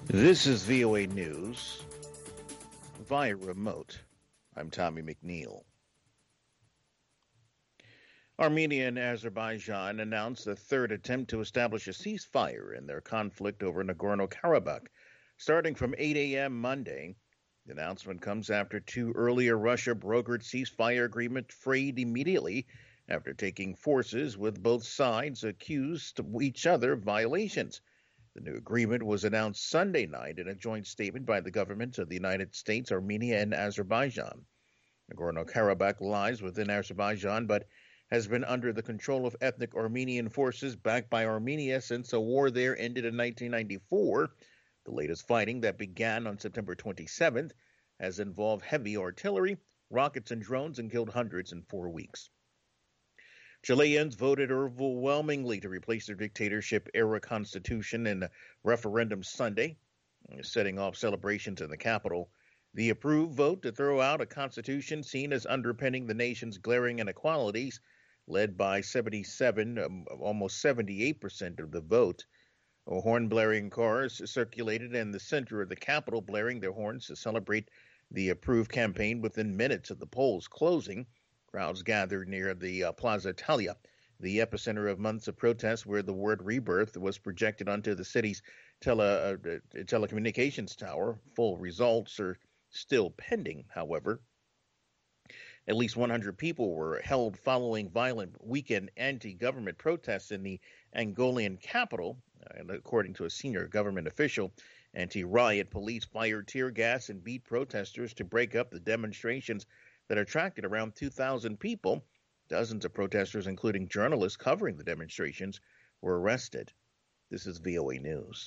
This is VOA News via remote. I'm Tommy McNeil. Armenia and Azerbaijan announced a third attempt to establish a ceasefire in their conflict over Nagorno-Karabakh, starting from 8 a.m. Monday. The announcement comes after two earlier Russia-brokered ceasefire agreements frayed immediately after taking forces with both sides accused each other of violations. The new agreement was announced Sunday night in a joint statement by the governments of the United States, Armenia, and Azerbaijan. Nagorno-Karabakh lies within Azerbaijan, but has been under the control of ethnic Armenian forces backed by Armenia since a war there ended in 1994. The latest fighting that began on September 27th has involved heavy artillery, rockets, and drones and killed hundreds in 4 weeks. Chileans voted overwhelmingly to replace their dictatorship-era constitution in a referendum Sunday, setting off celebrations in the capital. The approved vote to throw out a constitution seen as underpinning the nation's glaring inequalities, led by 77, almost 78% of the vote. Horn-blaring cars circulated in the center of the Capitol, blaring their horns to celebrate the approved campaign within minutes of the polls closing. Crowds gathered near the Plaza Italia, the epicenter of months of protests where the word rebirth was projected onto the city's telecommunications tower. Full results are still pending, however. At least 100 people were held following violent weekend anti-government protests in the Angolan capital. And according to a senior government official, anti-riot police fired tear gas and beat protesters to break up the demonstrations that attracted around 2,000 people. Dozens of protesters, including journalists covering the demonstrations, were arrested. This is VOA News.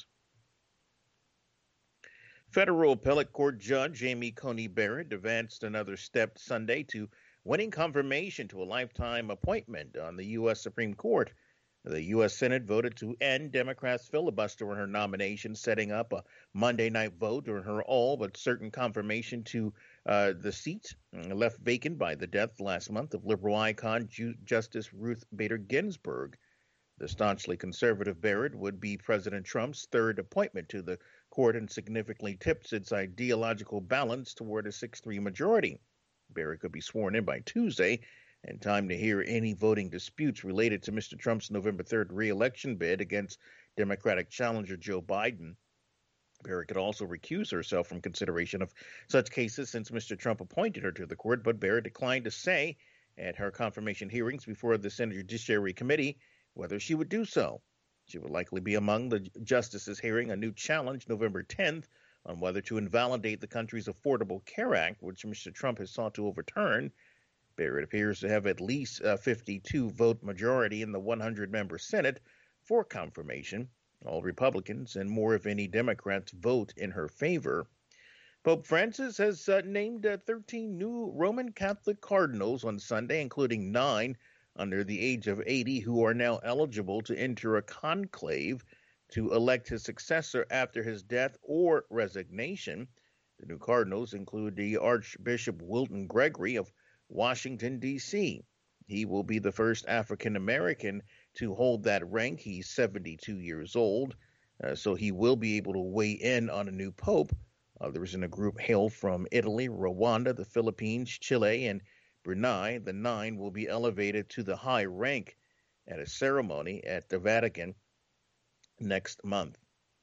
Federal appellate court judge Amy Coney Barrett advanced another step Sunday to winning confirmation to a lifetime appointment on the U.S. Supreme Court. The U.S. Senate voted to end Democrats' filibuster on her nomination, setting up a Monday night vote on her all but certain confirmation to the seat left vacant by the death last month of liberal icon Justice Ruth Bader Ginsburg. The staunchly conservative Barrett would be President Trump's third appointment to the court and significantly tips its ideological balance toward a 6-3 majority. Barrett could be sworn in by Tuesday, and time to hear any voting disputes related to Mr. Trump's November 3rd re-election bid against Democratic challenger Joe Biden. Barrett could also recuse herself from consideration of such cases since Mr. Trump appointed her to the court, but Barrett declined to say at her confirmation hearings before the Senate Judiciary Committee whether she would do so. She would likely be among the justices hearing a new challenge November 10th on whether to invalidate the country's Affordable Care Act, which Mr. Trump has sought to overturn. Barrett appears to have at least a 52-vote majority in the 100-member Senate for confirmation. All Republicans and more if any Democrats vote in her favor. Pope Francis has named 13 new Roman Catholic cardinals on Sunday, including 9 under the age of 80 who are now eligible to enter a conclave to elect his successor after his death or resignation. The new cardinals include the Archbishop Wilton Gregory of Washington, D.C. He will be the first African-American to hold that rank. He's 72 years old, so he will be able to weigh in on a new pope. Others in a group hail from Italy, Rwanda, the Philippines, Chile, and Brunei. The 9 will be elevated to the high rank at a ceremony at the Vatican next month.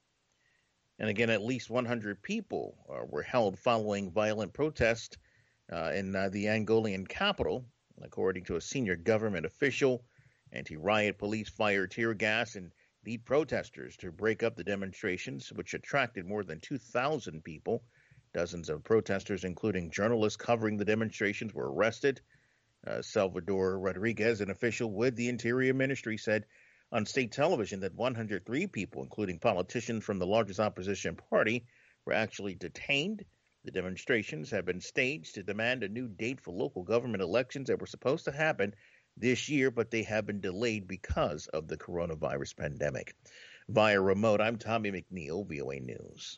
And again, at least 100 people were held following violent protests in the Angolan capital, according to a senior government official. Anti-riot police fired tear gas and beat protesters to break up the demonstrations, which attracted more than 2,000 people. Dozens of protesters, including journalists covering the demonstrations, were arrested. Salvador Rodriguez, an official with the Interior Ministry, said on state television that 103 people, including politicians from the largest opposition party, were actually detained. The demonstrations have been staged to demand a new date for local government elections that were supposed to happen this year, but they have been delayed because of the coronavirus pandemic. Via remote, I'm Tommy McNeil, VOA News.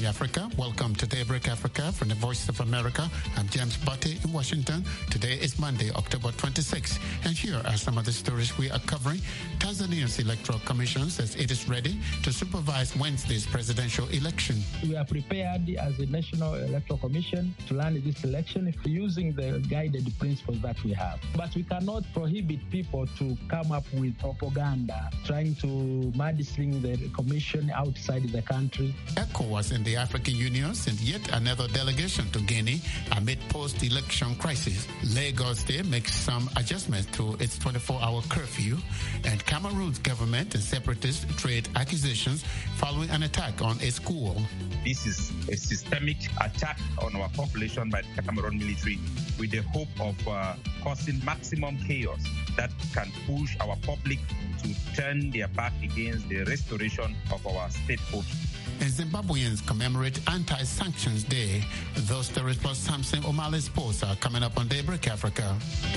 morning, Africa. Welcome to Daybreak Africa from the Voice of America. I'm James Butte in Washington. Today is Monday, October 26th. And here are some of the stories we are covering. Tanzania's Electoral Commission says it is ready to supervise Wednesday's presidential election. We are prepared as a National Electoral Commission to run this election using the guided principles that we have. But we cannot prohibit people to come up with propaganda, trying to mudslinging the commission outside the country. ECOWAS and the African Union sent yet another delegation to Guinea amid post-election crisis. Lagos State makes some adjustments to its 24-hour curfew, and Cameroon's government and separatists trade accusations following an attack on a school. This is a systemic attack on our population by the Cameroon military with the hope of causing maximum chaos that can push our public to turn their back against the restoration of our statehood. And Zimbabweans commemorate Anti-Sanctions Day. Those stories plus Samson O'Malley's posts are coming up on Daybreak Africa.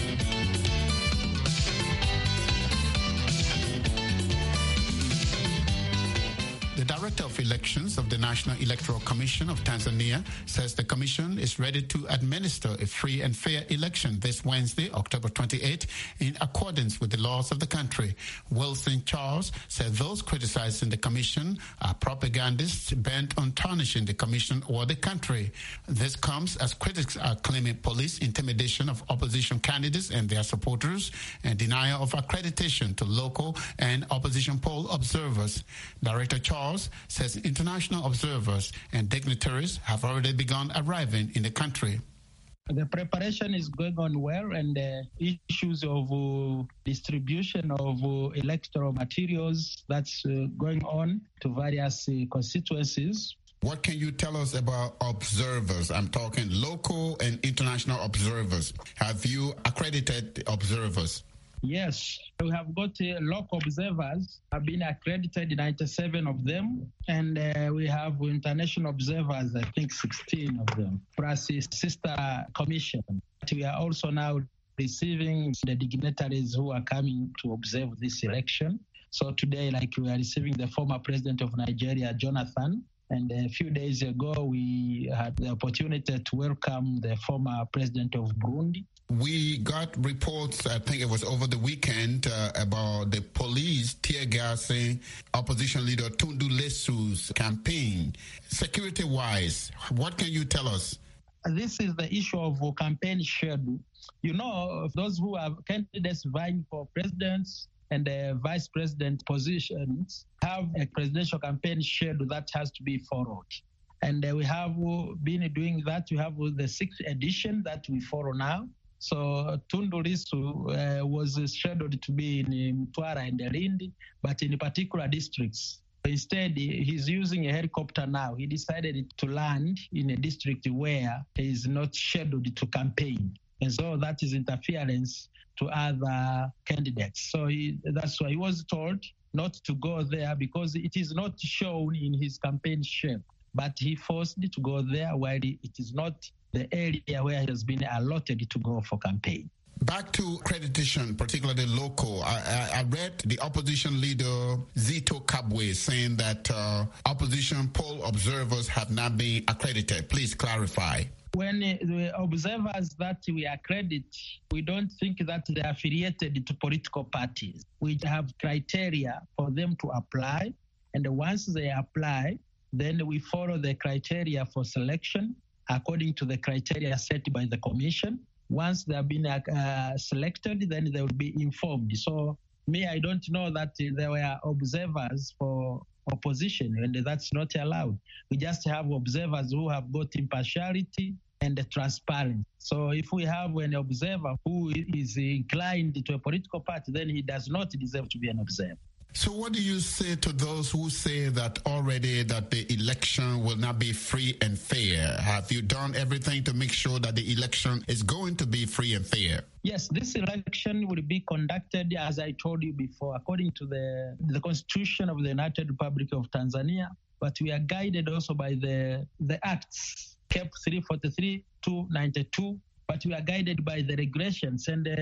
The Director of Elections of the National Electoral Commission of Tanzania says the commission is ready to administer a free and fair election this Wednesday, October 28, in accordance with the laws of the country. Wilson Charles said those criticizing the commission are propagandists bent on tarnishing the commission or the country. This comes as critics are claiming police intimidation of opposition candidates and their supporters and denial of accreditation to local and opposition poll observers. Director Charles says international observers and dignitaries have already begun arriving in the country. The preparation is going on well, and the issues of distribution of electoral materials that's going on to various constituencies. What can you tell us about observers? I'm talking local and international observers. Have you accredited observers? Yes, we have got local observers, have been accredited, 97 of them, and we have international observers, I think 16 of them, plus a sister commission. We are also now receiving the dignitaries who are coming to observe this election. So today, we are receiving the former president of Nigeria, Jonathan, and a few days ago, we had the opportunity to welcome the former president of Burundi. We got reports, I think it was over the weekend, about the police tear gassing opposition leader Tundu Lissu's campaign. Security-wise, what can you tell us? This is the issue of campaign schedule. You know, those who are candidates vying for presidents and the vice president positions have a presidential campaign schedule that has to be followed. And we have been doing that. We have the 6th edition that we follow now. So Tundu Lissu was scheduled to be in Mtwara and Lindi, but in particular districts. Instead, he's using a helicopter now. He decided to land in a district where he is not scheduled to campaign. And so that is interference to other candidates. So that's why he was told not to go there because it is not shown in his campaign schedule. But he forced to go there while it is not the area where he has been allotted to go for campaign. Back to accreditation, particularly local. I read the opposition leader Zito Kabwe saying that opposition poll observers have not been accredited. Please clarify. When the observers that we accredit, we don't think that they are affiliated to political parties. We have criteria for them to apply, and once they apply, then we follow the criteria for selection according to the criteria set by the commission. Once they have been selected, then they will be informed. So I don't know that there were observers for opposition, and that's not allowed. We just have observers who have got impartiality and transparency. So if we have an observer who is inclined to a political party, then he does not deserve to be an observer. So what do you say to those who say that already that the election will not be free and fair? Have you done everything to make sure that the election is going to be free and fair? Yes, this election will be conducted, as I told you before, according to the Constitution of the United Republic of Tanzania, but we are guided also by the acts, CAP 343-292, but we are guided by the regulations. And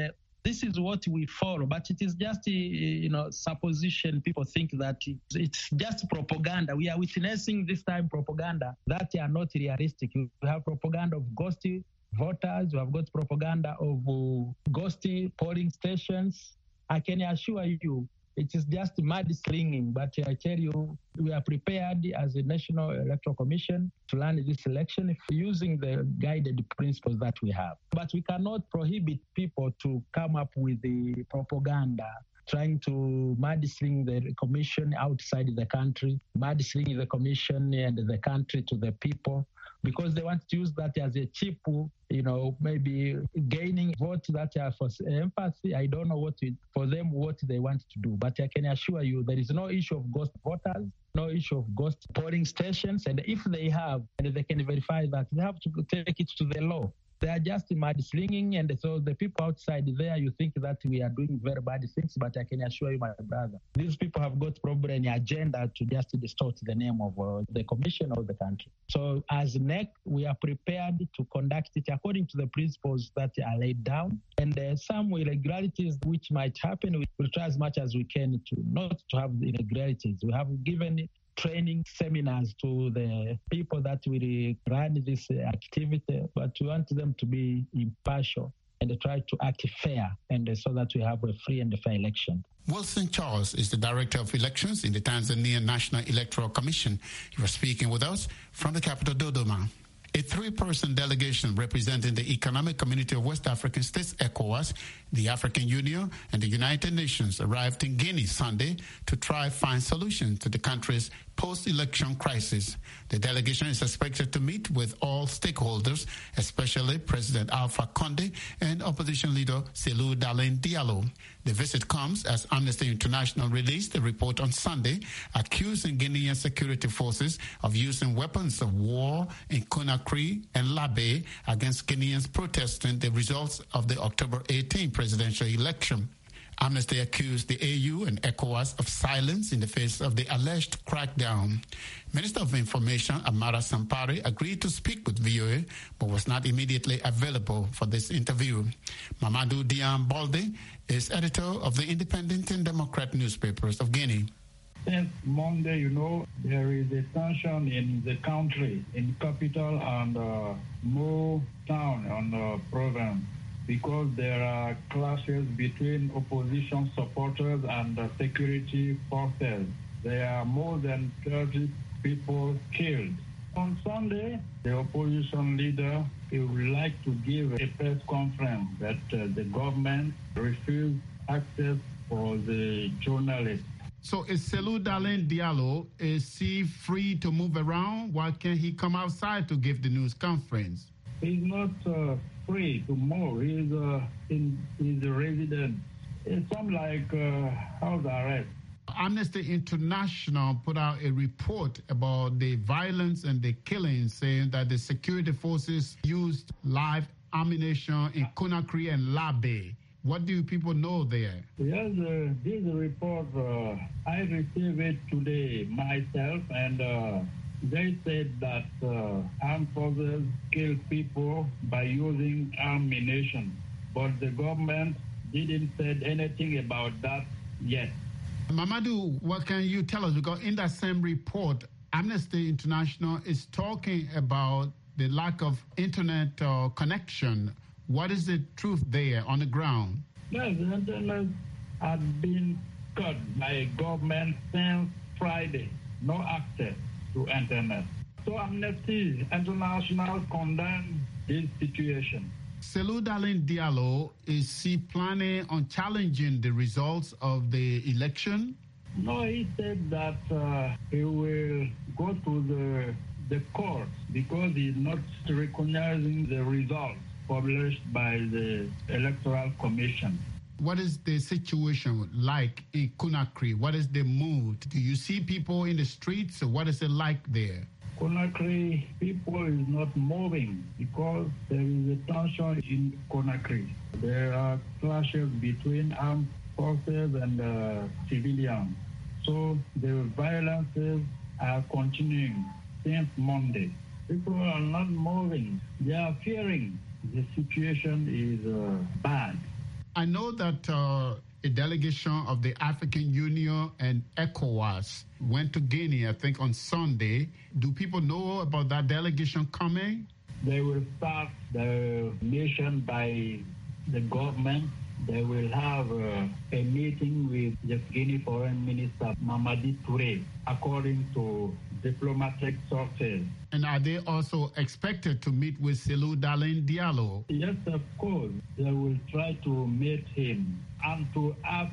This is what we follow, but it is just, supposition. People think that it's just propaganda. We are witnessing this time propaganda that are not realistic. We have propaganda of ghosty voters. We have got propaganda of ghosty polling stations. I can assure you, it is just mudslinging, but I tell you, we are prepared as a National Electoral Commission to run this election using the guided principles that we have. But we cannot prohibit people to come up with the propaganda, trying to mudsling the commission outside the country, mudslinging the commission and the country to the people, because they want to use that as a cheap, maybe gaining votes that are for empathy. I don't know what they want to do. But I can assure you there is no issue of ghost voters, no issue of ghost polling stations. And if they have, and they can verify that, they have to take it to the law. They are just mudslinging, and so the people outside there, you think that we are doing very bad things, but I can assure you, my brother, these people have got probably an agenda to just distort the name of the commission or the country. So as NEC, we are prepared to conduct it according to the principles that are laid down, and some irregularities which might happen, we will try as much as we can to not to have irregularities. We have given training seminars to the people that will run this activity, but we want them to be impartial and try to act fair, and so that we have a free and fair election. Wilson Charles is the Director of Elections in the Tanzania National Electoral Commission. He was speaking with us from the capital, Dodoma. A 3-person delegation representing the Economic Community of West African States, ECOWAS, the African Union, and the United Nations arrived in Guinea Sunday to try find solutions to the country's post-election crisis. The delegation is expected to meet with all stakeholders, especially President Alpha Conde and opposition leader Cellou Dalein Diallo. The visit comes as Amnesty International released a report on Sunday accusing Guinean security forces of using weapons of war in Conakry and Labé against Guineans protesting the results of the October 18 presidential election. Amnesty accused the AU and ECOWAS of silence in the face of the alleged crackdown. Minister of Information Amara Sampari agreed to speak with VOA, but was not immediately available for this interview. Mamadou Dian Balde is editor of the Independent and Democrat newspapers of Guinea. Since Monday, there is a tension in the country, in capital and more town and province, because there are clashes between opposition supporters and security forces. There are more than 30 people killed. On Sunday, the opposition leader would like to give a press conference that the government refused access for the journalists. So is Cellou Dalein Diallo, is he free to move around? Why can't he come outside to give the news conference? He's not free to move. He's a resident. It's something like house arrest. Amnesty International put out a report about the violence and the killing, saying that the security forces used live ammunition in Conakry and Labé. What do people know there? Yes, this report, I received it today myself, and they said that armed forces killed people by using ammunition, but the government didn't say anything about that yet. Mamadou, what can you tell us? Because in that same report, Amnesty International is talking about the lack of internet connection. What is the truth there on the ground? Yes, the internet has been cut by government since Friday. No access to internet. So Amnesty International condemns this situation. Cellou Dalein Diallo, is he planning on challenging the results of the election? No, he said that he will go to the court because he's not recognizing the results published by the Electoral Commission. What is the situation like in Conakry? What is the mood? Do you see people in the streets? What is it like there? Conakry, people is not moving because there is a tension in Conakry. There are clashes between armed forces and civilians. So the violences are continuing since Monday. People are not moving. They are fearing the situation is bad. I know that a delegation of the African Union and ECOWAS went to Guinea, I think, on Sunday. Do people know about that delegation coming? They will start the mission by the government. They will have a meeting with the Guinea Foreign Minister, Mamadi Touré, according to diplomatic sources. And are they also expected to meet with Cellou Dalein Diallo? Yes, of course. They will try to meet him and to ask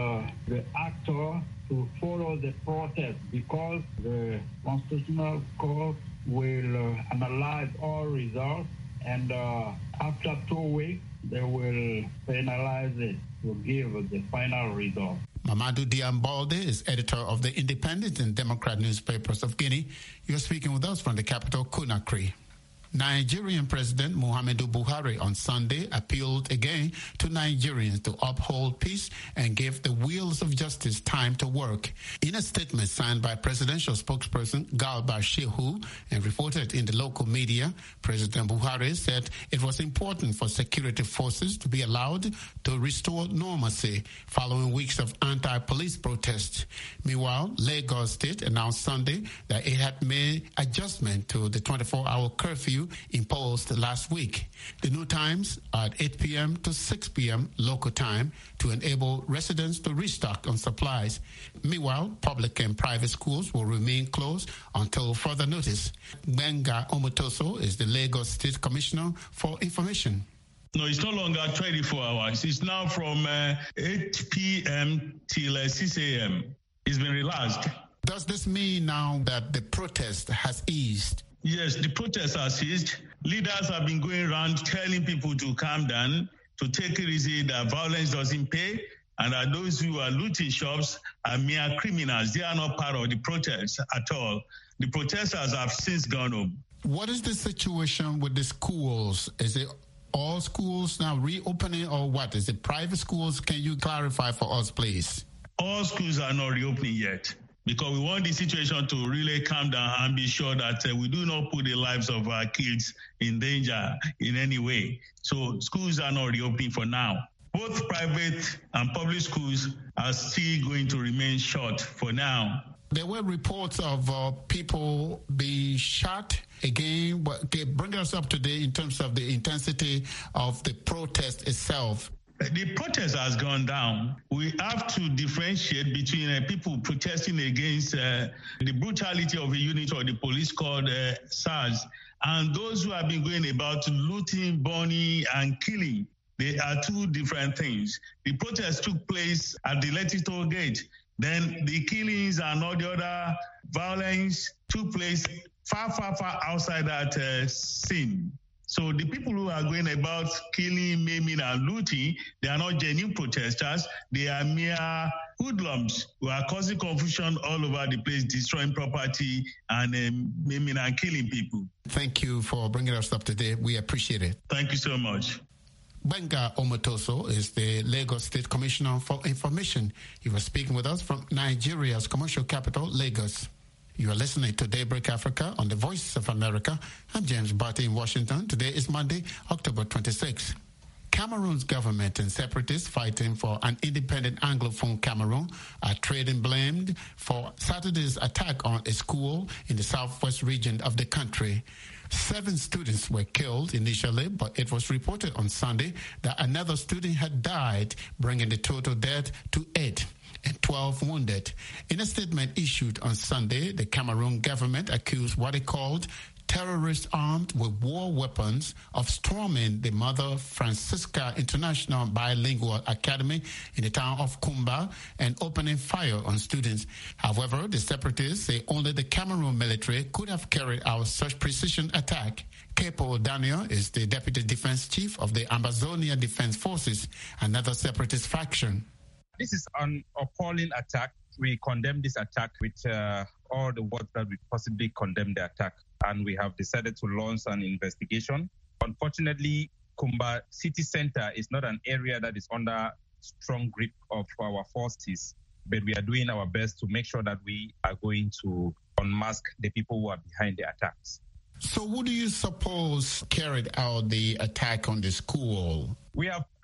the actor to follow the process, because the Constitutional Court will analyze all results, and after 2 weeks, they will finalize it to give the final result. Mamadou Diambalde is editor of the Independent and Democrat newspapers of Guinea. You're speaking with us from the capital, Conakry. Nigerian President Muhammadu Buhari on Sunday appealed again to Nigerians to uphold peace and give the wheels of justice time to work. In a statement signed by presidential spokesperson Garba Shehu and reported in the local media, President Buhari said it was important for security forces to be allowed to restore normalcy following weeks of anti-police protests. Meanwhile, Lagos State announced Sunday that it had made adjustment to the 24-hour curfew imposed last week. The new times are at 8 p.m. to 6 p.m. local time to enable residents to restock on supplies. Meanwhile, public and private schools will remain closed until further notice. Benga Omotoso is the Lagos State Commissioner for Information. No, it's no longer 24 hours. It's now from 8 p.m. till 6 a.m. It's been relaxed. Does this mean now that the protest has eased? Yes, the protest has eased. Leaders have been going around telling people to calm down, to take it easy, that violence doesn't pay, and that those who are looting shops are mere criminals. They are not part of the protest at all. The protesters have since gone home. What is the situation with the schools? Is it all schools now reopening, or what? Is it private schools? Can you clarify for us, please? All schools are not reopening yet, because we want the situation to really calm down and be sure that we do not put the lives of our kids in danger in any way. So schools are not reopening for now. Both private and public schools are still going to remain shut for now. There were reports of people being shot again. Bring us up to date in terms of the intensity of the protest itself. The protest has gone down. We have to differentiate between people protesting against the brutality of a unit of the police called SARS and those who have been going about looting, burning, and killing. They are two different things. The protest took place at the Lekki toll gate. Then the killings and all the other violence took place far, far, far outside that scene. So the people who are going about killing, maiming, and looting, they are not genuine protesters. They are mere hoodlums who are causing confusion all over the place, destroying property and maiming and killing people. Thank you for bringing us up to date. We appreciate it. Thank you so much. Benga Omotoso is the Lagos State Commissioner for Information. He was speaking with us from Nigeria's commercial capital, Lagos. You are listening to Daybreak Africa on the Voice of America. I'm James Barty in Washington. Today is Monday, October 26. Cameroon's government and separatists fighting for an independent Anglophone Cameroon are trading blamed for Saturday's attack on a school in the southwest region of the country. 7 students were killed initially, but it was reported on Sunday that another student had died, bringing the total death to 8 and 12 wounded. In a statement issued on Sunday, the Cameroon government accused what it called terrorists armed with war weapons of storming the Mother Francisca International Bilingual Academy in the town of Kumba and opening fire on students. However, the separatists say only the Cameroon military could have carried out such precision attack. Capo Daniel is the deputy defense chief of the Ambazonia Defense Forces, another separatist faction. This is an appalling attack. We condemn this attack with all the words that we possibly condemn the attack. And we have decided to launch an investigation. Unfortunately, Kumba city center is not an area that is under strong grip of our forces, but we are doing our best to make sure that we are going to unmask the people who are behind the attacks. So who do you suppose carried out the attack on the school? We have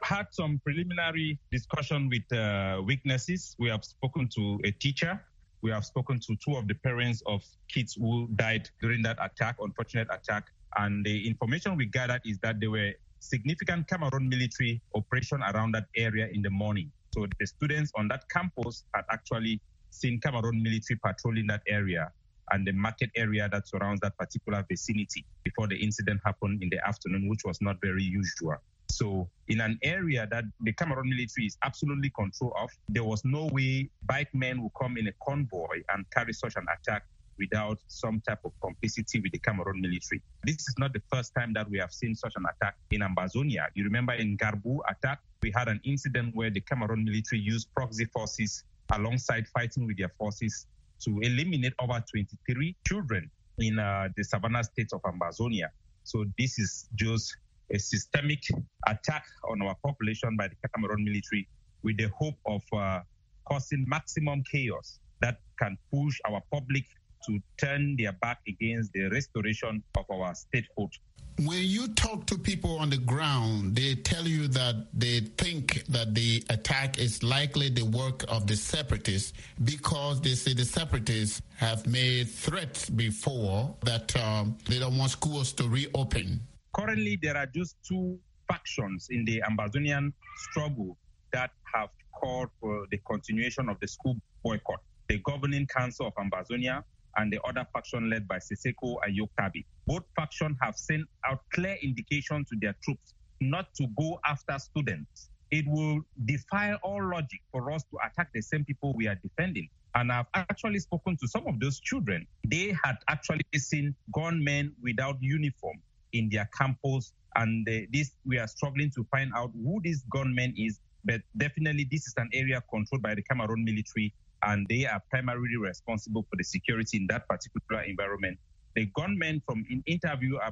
had some preliminary discussion with witnesses. We have spoken to a teacher. We have spoken to two of the parents of kids who died during that attack, unfortunate attack. And the information we gathered is that there were significant Cameroon military operation around that area in the morning. So the students on that campus had actually seen Cameroon military patrolling that area and the market area that surrounds that particular vicinity before the incident happened in the afternoon, which was not very usual. So in an area that the Cameroon military is absolutely control of, there was no way bike men would come in a convoy and carry such an attack without some type of complicity with the Cameroon military. This is not the first time that we have seen such an attack in Ambazonia. You remember in Garbu attack, we had an incident where the Cameroon military used proxy forces alongside fighting with their forces to eliminate over 23 children in the Savannah state of Ambazonia. So this is just a systemic attack on our population by the Cameroon military with the hope of causing maximum chaos that can push our public to turn their back against the restoration of our statehood. When you talk to people on the ground, they tell you that they think that the attack is likely the work of the separatists because they say the separatists have made threats before that they don't want schools to reopen. Currently, there are just two factions in the Ambazonian struggle that have called for the continuation of the school boycott. The Governing Council of Ambazonia and the other faction led by Siseko and Yokabi. Both factions have sent out clear indication to their troops not to go after students. It will defy all logic for us to attack the same people we are defending. And I've actually spoken to some of those children. They had actually seen gunmen without uniform in their campus, and we are struggling to find out who this gunman is, but definitely this is an area controlled by the Cameroon military, and they are primarily responsible for the security in that particular environment. The gunmen, from an interview of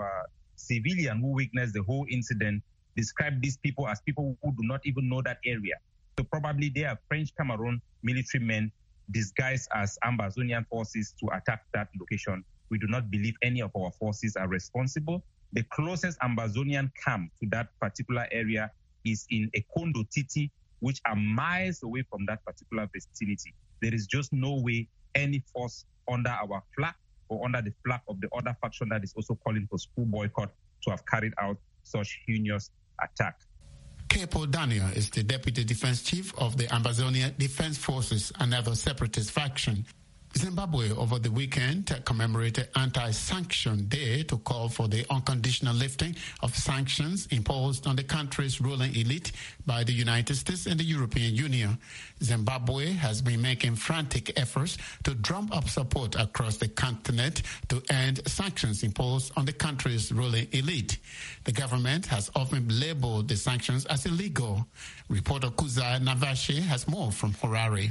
civilian who witnessed the whole incident, described these people as people who do not even know that area. So probably they are French Cameroon military men disguised as Ambazonian forces to attack that location. We do not believe any of our forces are responsible. The closest Ambazonian camp to that particular area is in Ekondo Titi, which are miles away from that particular vicinity. There is just no way any force under our flag or under the flag of the other faction that is also calling for school boycott to have carried out such heinous attack. Capo Daniel is the Deputy Defense Chief of the Ambazonia Defense Forces, another separatist faction. Zimbabwe over the weekend commemorated Anti-Sanction Day to call for the unconditional lifting of sanctions imposed on the country's ruling elite by the United States and the European Union. Zimbabwe has been making frantic efforts to drum up support across the continent to end sanctions imposed on the country's ruling elite. The government has often labeled the sanctions as illegal. Reporter Kuzai Navashi has more from Harare.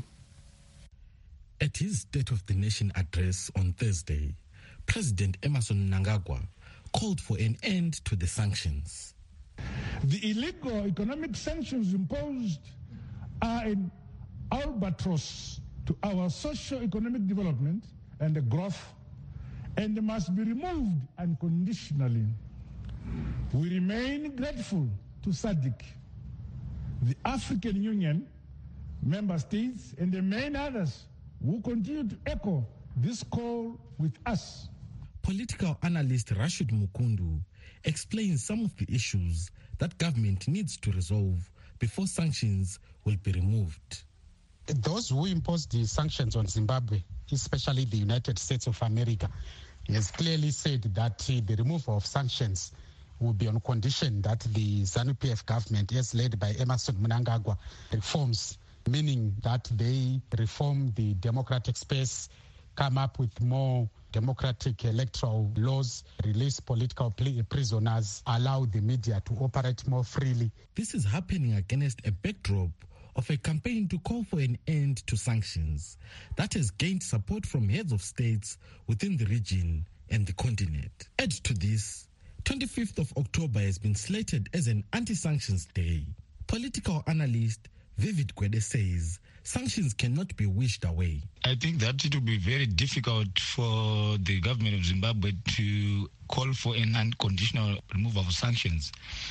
At his State of the Nation address on Thursday, President Emmerson Mnangagwa called for an end to the sanctions. The illegal economic sanctions imposed are an albatross to our socio-economic development and the growth, and they must be removed unconditionally. We remain grateful to SADC, the African Union, member states, and the many others who continue to echo this call with us. Political analyst Rashid Mukundu explains some of the issues that government needs to resolve before sanctions will be removed. Those who imposed the sanctions on Zimbabwe, especially the United States of America, has clearly said that the removal of sanctions will be on condition that the ZANU-PF government, as led by Emmerson Mnangagwa, reforms, meaning that they reform the democratic space, come up with more democratic electoral laws, release political prisoners, allow the media to operate more freely. This is happening against a backdrop of a campaign to call for an end to sanctions that has gained support from heads of states within the region and the continent. Add to this, 25th of October has been slated as an anti-sanctions day. Political analyst Vivid Gwede says sanctions cannot be wished away. I think that it will be very difficult for the government of Zimbabwe to call for an unconditional removal of sanctions.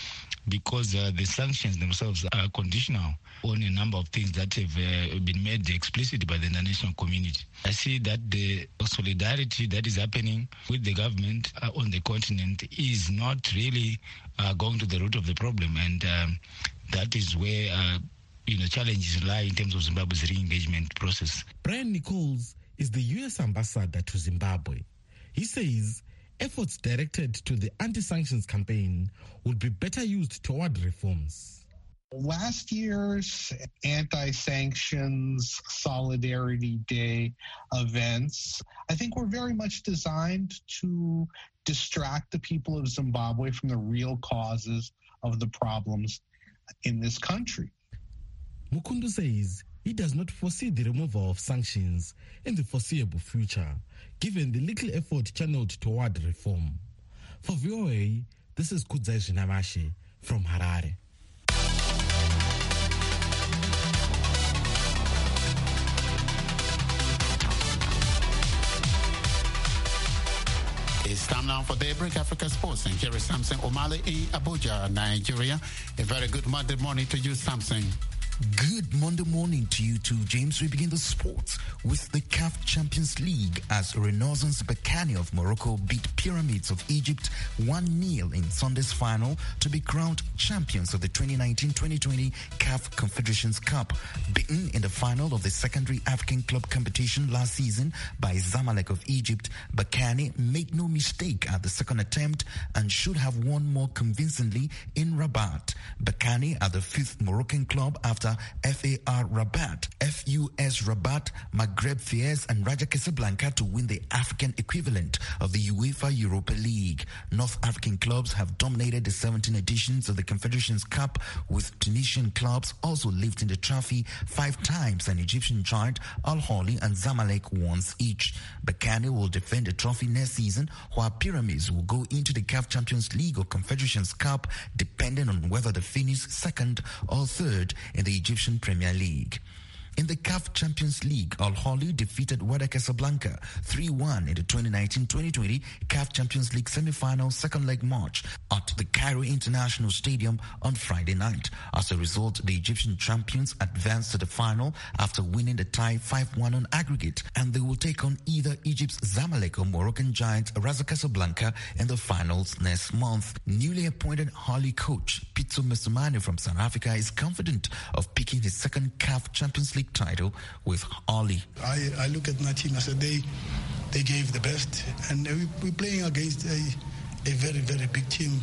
because the sanctions themselves are conditional on a number of things that have been made explicit by the international community. I see that the solidarity that is happening with the government on the continent is not really going to the root of the problem, and that is where challenges lie in terms of Zimbabwe's re-engagement process. Brian Nichols is the U.S. ambassador to Zimbabwe. He says efforts directed to the anti-sanctions campaign would be better used toward reforms. Last year's anti-sanctions Solidarity Day events, I think, were very much designed to distract the people of Zimbabwe from the real causes of the problems in this country. Mukundu says he does not foresee the removal of sanctions in the foreseeable future, given the little effort channeled toward reform. For VOA, this is Kudzai Zvinamashi from Harare. It's time now for Daybreak Africa Sports, and here is Samson Omale in Abuja, Nigeria. A very good Monday morning to you, Samson. Good Monday morning to you too, James. We begin the sports with the CAF Champions League as Renaissance Berkane of Morocco beat Pyramids of Egypt 1-0 in Sunday's final to be crowned champions of the 2019-2020 CAF Confederations Cup. Beaten in the final of the secondary African club competition last season by Zamalek of Egypt, Berkane made no mistake at the second attempt and should have won more convincingly in Rabat. Berkane are the fifth Moroccan club after FAR Rabat, FUS Rabat, Maghreb Fez and Raja Casablanca to win the African equivalent of the UEFA Europa League. North African clubs have dominated the 17 editions of the Confederations Cup, with Tunisian clubs also lifting the trophy 5 times and Egyptian giant Al Ahly and Zamalek once each. Berkane will defend the trophy next season, while Pyramids will go into the CAF Champions League or Confederations Cup, depending on whether they finish second or third in the Egyptian Premier League. In the CAF Champions League, Al Ahly defeated Wydad Casablanca 3-1 in the 2019-2020 CAF Champions League semi-final second leg match at the Cairo International Stadium on Friday night. As a result, the Egyptian champions advanced to the final after winning the tie 5-1 on aggregate, and they will take on either Egypt's Zamalek or Moroccan giant Raja Casablanca in the finals next month. Newly appointed Ahly coach Pitso Mesumane from South Africa is confident of picking his second CAF Champions League title with Ahly. I look at my team. I said they gave the best, and we're playing against a very, very big team.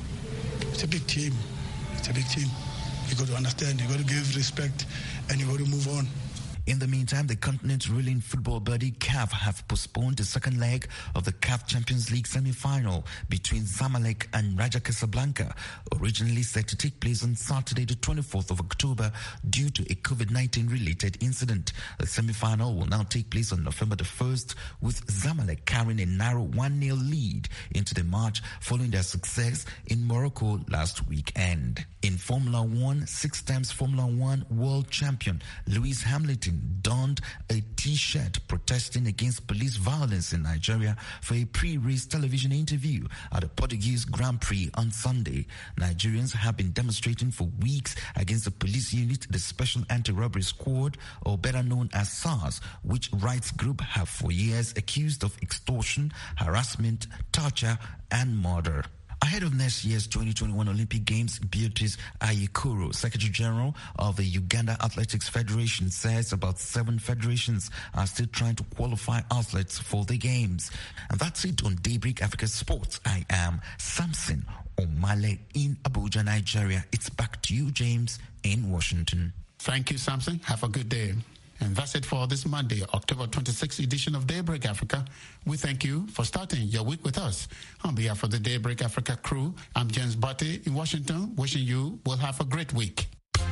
It's a big team. It's a big team. You got to understand. You got to give respect, and you got to move on. In the meantime, the continent's ruling football body CAF have postponed the second leg of the CAF Champions League semi-final between Zamalek and Raja Casablanca, originally set to take place on Saturday the 24th of October due to a COVID-19 related incident. The semi-final will now take place on November the 1st, with Zamalek carrying a narrow 1-0 lead into the match following their success in Morocco last weekend. In Formula One, 6 times Formula One world champion Lewis Hamilton donned a T-shirt protesting against police violence in Nigeria for a pre-race television interview at the Portuguese Grand Prix on Sunday. Nigerians have been demonstrating for weeks against the police unit, the Special Anti-Robbery Squad, or better known as SARS, which rights group have for years accused of extortion, harassment, torture, and murder. Ahead of next year's 2021 Olympic Games, Beatrice Ayikuru, Secretary General of the Uganda Athletics Federation, says about 7 federations are still trying to qualify athletes for the Games. And that's it on Daybreak Africa Sports. I am Samson Omale in Abuja, Nigeria. It's back to you, James, in Washington. Thank you, Samson. Have a good day. And that's it for this Monday, October 26th edition of Daybreak Africa. We thank you for starting your week with us. On behalf of the Daybreak Africa crew, I'm James Bate in Washington, wishing you will have a great week.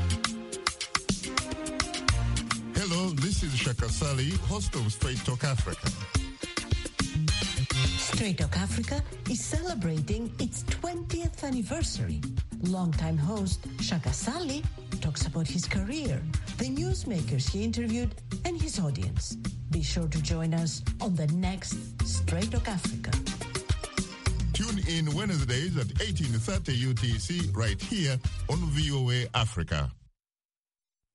Hello, this is Shaka Sali, host of Straight Talk Africa. Straight Talk Africa is celebrating its 20th anniversary. Longtime host Shaka Sali talks about his career, the newsmakers he interviewed, and his audience. Be sure to join us on the next Straight Talk Africa. Tune in Wednesdays at 18:30 UTC right here on VOA Africa.